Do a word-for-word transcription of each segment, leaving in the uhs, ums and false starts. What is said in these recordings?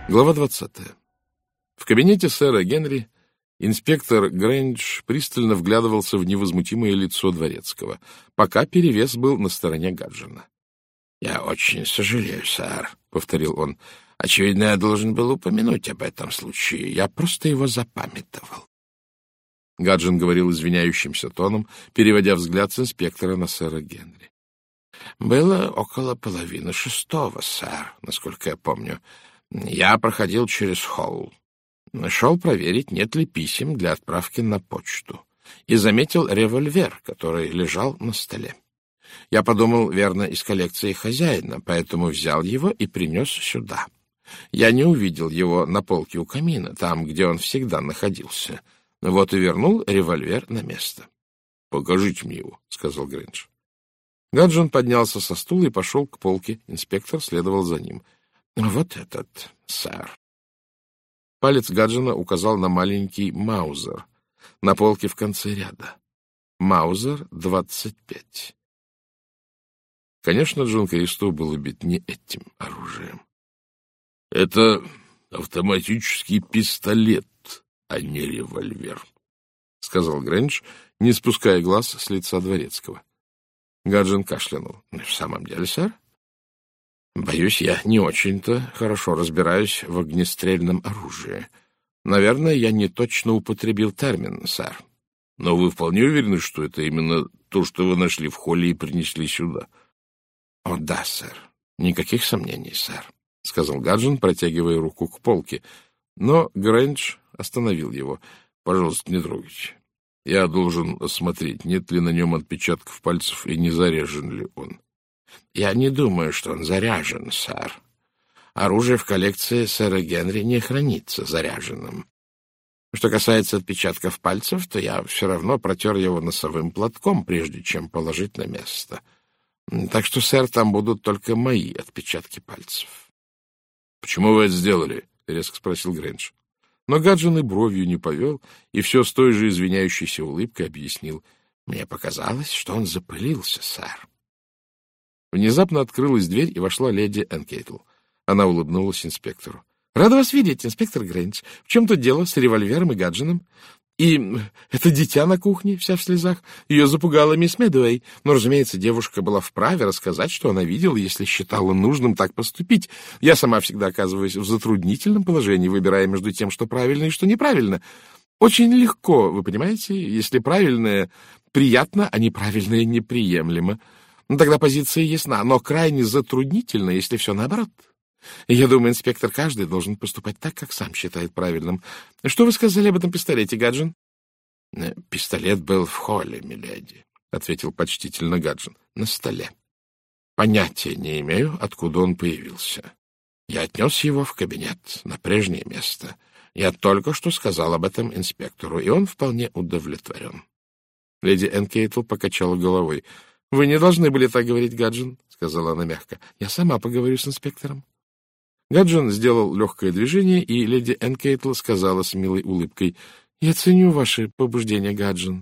Глава двадцатая. В кабинете сэра Генри инспектор Грэндж пристально вглядывался в невозмутимое лицо дворецкого, пока перевес был на стороне Гаджина. — Я очень сожалею, сэр, — повторил он. — Очевидно, я должен был упомянуть об этом случае. Я просто его запамятовал. Гаджин говорил извиняющимся тоном, переводя взгляд с инспектора на сэра Генри. — Было около половины шестого, сэр, насколько я помню. Я проходил через холл. Шел проверить, нет ли писем для отправки на почту, и заметил револьвер, который лежал на столе. Я подумал, верно, из коллекции хозяина, поэтому взял его и принес сюда. Я не увидел его на полке у камина, там, где он всегда находился. Вот и вернул револьвер на место. — Покажите мне его, — сказал Грэндж. Гаджин поднялся со стула и пошел к полке. Инспектор следовал за ним. — Вот этот, сэр. Палец Гаджина указал на маленький маузер на полке в конце ряда. Маузер двадцать пять. Конечно, Джон Кристо был убит не этим оружием. — Это автоматический пистолет, а не револьвер, — сказал Грэндж, не спуская глаз с лица дворецкого. Гаджин кашлянул. — В самом деле, сэр? Боюсь, я не очень-то хорошо разбираюсь в огнестрельном оружии. Наверное, я не точно употребил термин, сэр. Но вы вполне уверены, что это именно то, что вы нашли в холле и принесли сюда? — О, да, сэр. Никаких сомнений, сэр, — сказал Гаджин, протягивая руку к полке. Но Грэндж остановил его. — Пожалуйста, не трогайте. Я должен осмотреть, нет ли на нем отпечатков пальцев и не заряжен ли он. — Я не думаю, что он заряжен, сэр. Оружие в коллекции сэра Генри не хранится заряженным. Что касается отпечатков пальцев, то я все равно протер его носовым платком, прежде чем положить на место. Так что, сэр, там будут только мои отпечатки пальцев. — Почему вы это сделали? — резко спросил Грэндж. Но Гаджин и бровью не повел, и все с той же извиняющейся улыбкой объяснил. — Мне показалось, что он запылился, сэр. Внезапно открылась дверь, и вошла леди Энкейтл. Она улыбнулась инспектору. — Рада вас видеть, инспектор Грэндж. В чем тут дело с револьвером и Гаджином? И это дитя на кухне, вся в слезах. Ее запугала мисс Медуэй. Но, разумеется, девушка была вправе рассказать, что она видела, если считала нужным так поступить. Я сама всегда оказываюсь в затруднительном положении, выбирая между тем, что правильно и что неправильно. Очень легко, вы понимаете, если правильное приятно, а неправильное неприемлемо. Ну, тогда позиция ясна, но крайне затруднительно, если все наоборот. Я думаю, инспектор каждый должен поступать так, как сам считает правильным. Что вы сказали об этом пистолете, Гаджин? — Пистолет был в холле, миледи, — ответил почтительно Гаджин, — на столе. Понятия не имею, откуда он появился. Я отнес его в кабинет, на прежнее место. Я только что сказал об этом инспектору, и он вполне удовлетворен. Леди Энкейтл покачала головой. — Вы не должны были так говорить, Гаджин, — сказала она мягко. — Я сама поговорю с инспектором. Гаджин сделал легкое движение, и леди Энкейтл сказала с милой улыбкой. — Я ценю ваши побуждения, Гаджин.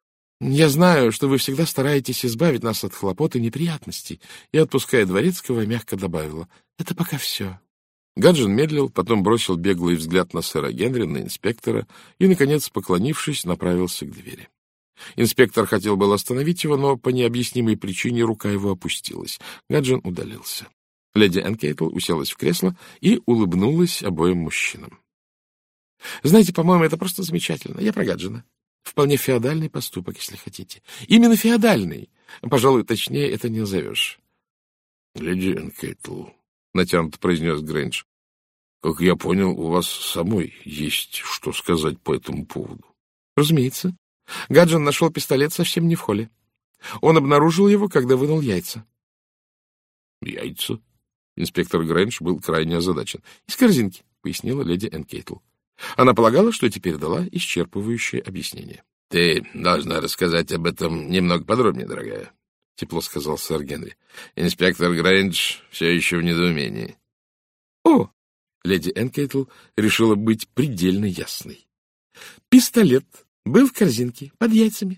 Я знаю, что вы всегда стараетесь избавить нас от хлопот и неприятностей. И, отпуская дворецкого, мягко добавила. — Это пока все. Гаджин медлил, потом бросил беглый взгляд на сэра Генри, на инспектора и, наконец, поклонившись, направился к двери. Инспектор хотел было остановить его, но по необъяснимой причине рука его опустилась. Гаджин удалился. Леди Энкейтл уселась в кресло и улыбнулась обоим мужчинам. — Знаете, по-моему, это просто замечательно. Я про Гаджина. Вполне феодальный поступок, если хотите. Именно феодальный. Пожалуй, точнее это не назовешь. — Леди Энкейтл, — натянуто произнес Грэндж, — как я понял, у вас самой есть что сказать по этому поводу. — Разумеется. Гаджин нашел пистолет совсем не в холле. Он обнаружил его, когда вынул яйца. — Яйца? Инспектор Грэндж был крайне озадачен. — Из корзинки, — пояснила леди Энкейтл. Она полагала, что теперь дала исчерпывающее объяснение. — Ты должна рассказать об этом немного подробнее, дорогая, — тепло сказал сэр Генри. — Инспектор Грэндж все еще в недоумении. — О! — леди Энкейтл решила быть предельно ясной. — Пистолет был в корзинке под яйцами.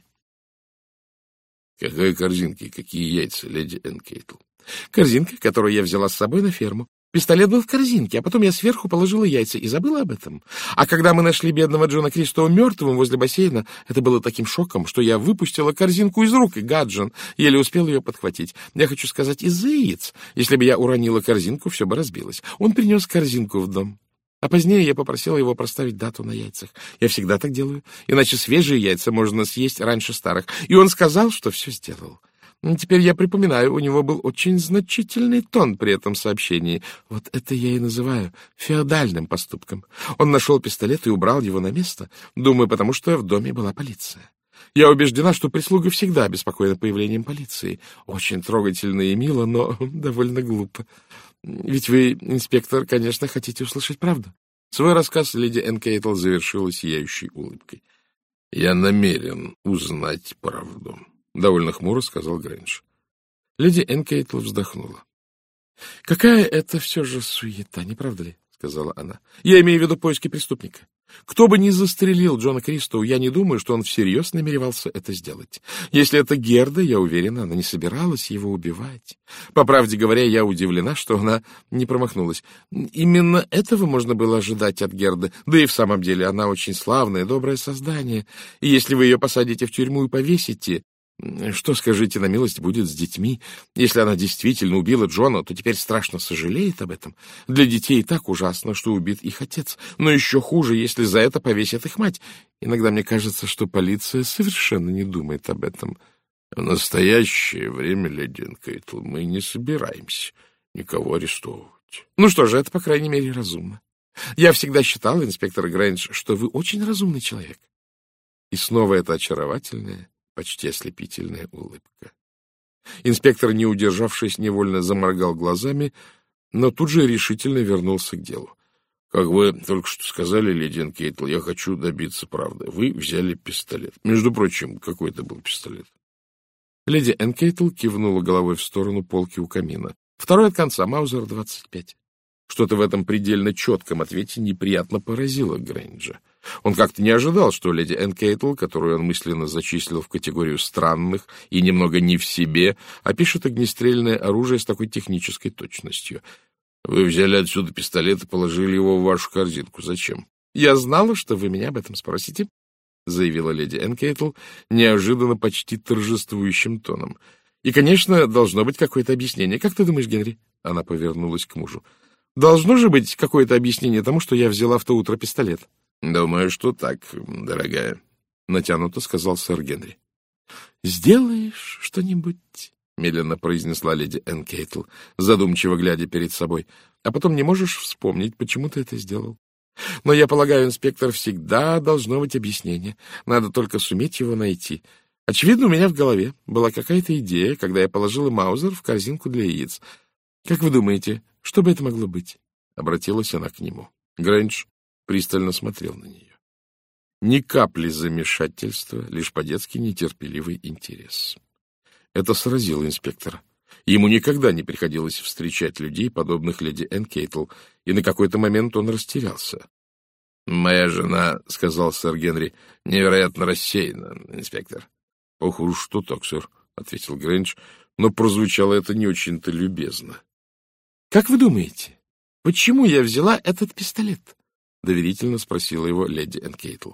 — Какой корзинки? Какие яйца, леди Энкейтл? — Корзинка, которую я взяла с собой на ферму. Пистолет был в корзинке, а потом я сверху положила яйца и забыла об этом. А когда мы нашли бедного Джона Кристоу мертвым возле бассейна, это было таким шоком, что я выпустила корзинку из рук, и Гаджин еле успел ее подхватить. Я хочу сказать, из-за яиц. Если бы я уронила корзинку, все бы разбилось. Он принес корзинку в дом. А позднее я попросила его проставить дату на яйцах. Я всегда так делаю, иначе свежие яйца можно съесть раньше старых. И он сказал, что все сделал. Теперь я припоминаю, у него был очень значительный тон при этом сообщении. Вот это я и называю феодальным поступком. Он нашел пистолет и убрал его на место, думаю, потому что в доме была полиция. Я убеждена, что прислуга всегда обеспокоена появлением полиции. Очень трогательно и мило, но довольно глупо. Ведь вы, инспектор, конечно, хотите услышать правду. Свой рассказ леди Энн Кейтл завершила сияющей улыбкой. — Я намерен узнать правду. — довольно хмуро сказал Грэндж. Леди Энн Кейтл вздохнула. — Какая это все же суета, не правда ли? — сказала она. — Я имею в виду поиски преступника. Кто бы ни застрелил Джона Кристоу, я не думаю, что он всерьез намеревался это сделать. Если это Герда, я уверена, она не собиралась его убивать. По правде говоря, я удивлена, что она не промахнулась. Именно этого можно было ожидать от Герды. Да и в самом деле она очень славное, доброе создание. И если вы ее посадите в тюрьму и повесите... Что, скажите на милость, будет с детьми? Если она действительно убила Джона, то теперь страшно сожалеет об этом. Для детей и так ужасно, что убит их отец. Но еще хуже, если за это повесят их мать. Иногда мне кажется, что полиция совершенно не думает об этом. В настоящее время, леди Энн Кейтл, мы не собираемся никого арестовывать. Ну что же, это, по крайней мере, разумно. Я всегда считал, инспектор Грэндж, что вы очень разумный человек. И снова это очаровательное, почти ослепительная улыбка. Инспектор, не удержавшись, невольно заморгал глазами, но тут же решительно вернулся к делу. — Как вы только что сказали, леди Энн Кейтл, я хочу добиться правды. Вы взяли пистолет. Между прочим, какой это был пистолет? Леди Энн Кейтл кивнула головой в сторону полки у камина. Второй от конца, Маузер двадцать пять. Что-то в этом предельно четком ответе неприятно поразило Грэнджа. Он как-то не ожидал, что леди Энн Кейтл, которую он мысленно зачислил в категорию странных и немного не в себе, опишет огнестрельное оружие с такой технической точностью. Вы взяли отсюда пистолет и положили его в вашу корзинку. Зачем? — Я знала, что вы меня об этом спросите, — заявила леди Энн Кейтл неожиданно почти торжествующим тоном. — И, конечно, должно быть какое-то объяснение. Как ты думаешь, Генри? Она повернулась к мужу. — Должно же быть какое-то объяснение тому, что я взяла в то утро пистолет. — Думаю, что так, дорогая, — натянуто сказал сэр Генри. — Сделаешь что-нибудь? — медленно произнесла леди Энн Кейтл, задумчиво глядя перед собой. — А потом не можешь вспомнить, почему ты это сделал. Но я полагаю, инспектор, всегда должно быть объяснение. Надо только суметь его найти. Очевидно, у меня в голове была какая-то идея, когда я положила Маузер в корзинку для яиц. Как вы думаете, что бы это могло быть? — обратилась она к нему. Грэндж пристально смотрел на нее. Ни капли замешательства, лишь по-детски нетерпеливый интерес. Это сразило инспектора. Ему никогда не приходилось встречать людей, подобных леди Энн Кейтл, и на какой-то момент он растерялся. — Моя жена, — сказал сэр Генри, — невероятно рассеяна, инспектор. — Ох уж что так, сэр, — ответил Грэндж, но прозвучало это не очень-то любезно. — Как вы думаете, почему я взяла этот пистолет? — доверительно спросила его леди Энн Кейтл.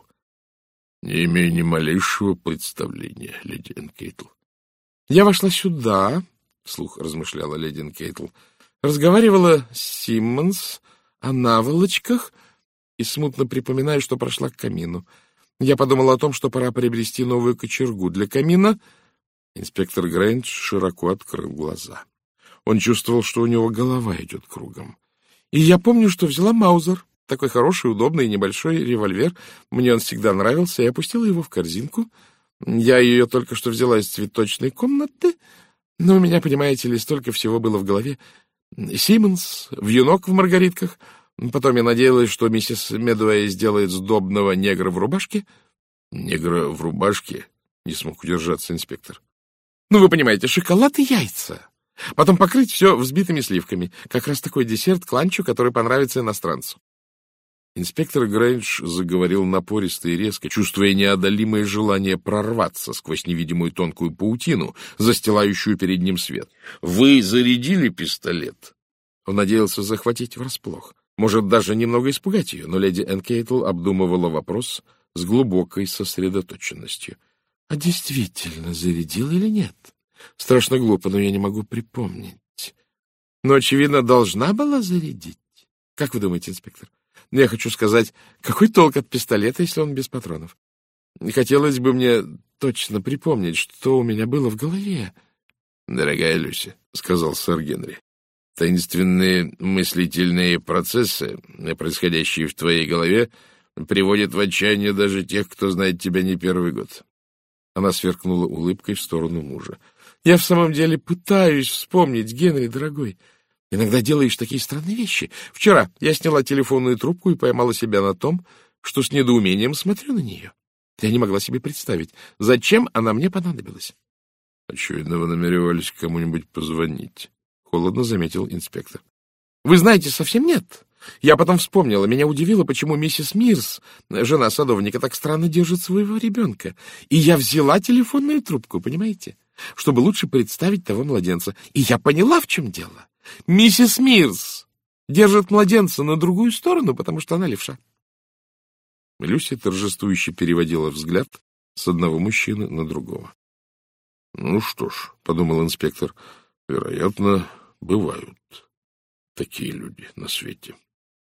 — Не имею ни малейшего представления, леди Энн Кейтл. — Я вошла сюда, — вслух размышляла леди Энн Кейтл, — разговаривала с Симмонс о наволочках и смутно припоминаю, что прошла к камину. Я подумала о том, что пора приобрести новую кочергу для камина. Инспектор Грэндж широко открыл глаза. Он чувствовал, что у него голова идет кругом. И я помню, что взяла Маузер. Такой хороший, удобный, небольшой револьвер. Мне он всегда нравился, и опустила его в корзинку. Я ее только что взяла из цветочной комнаты, но у меня, понимаете ли, столько всего было в голове. Симмонс, вьюнок в маргаритках. Потом я надеялась, что миссис Медуэй сделает сдобного негра в рубашке. Негра в рубашке? Не смог удержаться инспектор. Ну, вы понимаете, шоколад и яйца. Потом покрыть все взбитыми сливками. Как раз такой десерт к ланчу, который понравится иностранцу. Инспектор Грэндж заговорил напористо и резко, чувствуя неодолимое желание прорваться сквозь невидимую тонкую паутину, застилающую перед ним свет. — Вы зарядили пистолет? Он надеялся захватить врасплох, может, даже немного испугать ее, но леди Энн Кейтл обдумывала вопрос с глубокой сосредоточенностью. — А действительно зарядил или нет? Страшно глупо, но я не могу припомнить. Но, очевидно, должна была зарядить. Как вы думаете, инспектор? Я хочу сказать, какой толк от пистолета, если он без патронов? Хотелось бы мне точно припомнить, что у меня было в голове. — Дорогая Люси, — сказал сэр Генри, — таинственные мыслительные процессы, происходящие в твоей голове, приводят в отчаяние даже тех, кто знает тебя не первый год. Она сверкнула улыбкой в сторону мужа. — Я в самом деле пытаюсь вспомнить, Генри, дорогой. Иногда делаешь такие странные вещи. Вчера я сняла телефонную трубку и поймала себя на том, что с недоумением смотрю на нее. Я не могла себе представить, зачем она мне понадобилась. — Очевидно, вы намеревались кому-нибудь позвонить, — холодно заметил инспектор. — Вы знаете, совсем нет. Я потом вспомнила, меня удивило, почему миссис Мирс, жена садовника, так странно держит своего ребенка. И я взяла телефонную трубку, понимаете, чтобы лучше представить того младенца. И я поняла, в чем дело. Миссис Мирс держит младенца на другую сторону, потому что она левша. Люси торжествующе переводила взгляд с одного мужчины на другого. — Ну что ж, — подумал инспектор, — вероятно, бывают такие люди на свете.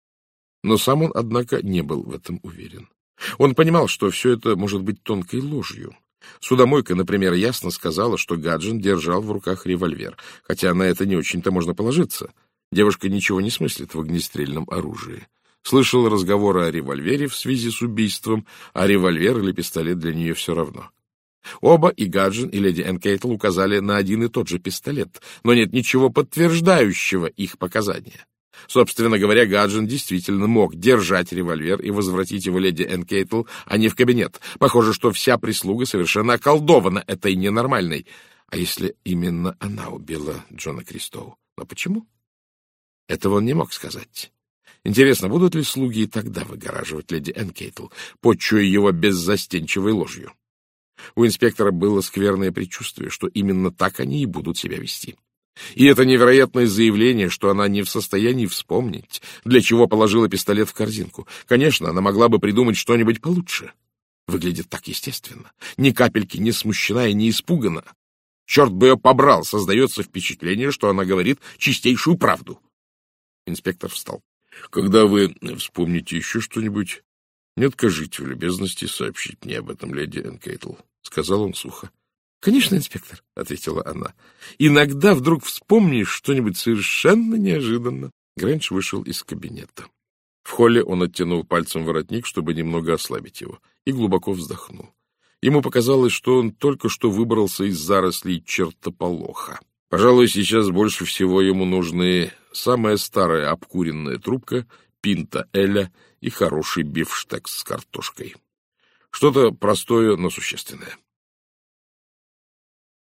Но сам он, однако, не был в этом уверен. Он понимал, что все это может быть тонкой ложью. Судомойка, например, ясно сказала, что Гаджин держал в руках револьвер, хотя на это не очень-то можно положиться. Девушка ничего не смыслит в огнестрельном оружии. Слышала разговоры о револьвере в связи с убийством, а револьвер или пистолет для нее все равно. Оба, и Гаджин, и леди Энн Кейтл, указали на один и тот же пистолет, но нет ничего подтверждающего их показания. Собственно говоря, Гаджин действительно мог держать револьвер и возвратить его леди Энн Кейтл, а не в кабинет. Похоже, что вся прислуга совершенно околдована этой ненормальной. А если именно она убила Джона Кристоу? Но почему? Этого он не мог сказать. Интересно, будут ли слуги и тогда выгораживать леди Энн Кейтл, почуя его беззастенчивой ложью? У инспектора было скверное предчувствие, что именно так они и будут себя вести. И это невероятное заявление, что она не в состоянии вспомнить, для чего положила пистолет в корзинку. Конечно, она могла бы придумать что-нибудь получше. Выглядит так естественно. Ни капельки не смущена и не испугана. Черт бы ее побрал, создается впечатление, что она говорит чистейшую правду. Инспектор встал. — Когда вы вспомните еще что-нибудь, не откажите в любезности сообщить мне об этом, леди Энн Кейтл, — сказал он сухо. — Конечно, инспектор, — ответила она. — Иногда вдруг вспомнишь что-нибудь совершенно неожиданно. Грэндж вышел из кабинета. В холле он оттянул пальцем воротник, чтобы немного ослабить его, и глубоко вздохнул. Ему показалось, что он только что выбрался из зарослей чертополоха. Пожалуй, сейчас больше всего ему нужны самая старая обкуренная трубка, пинта эля и хороший бифштекс с картошкой. Что-то простое, но существенное.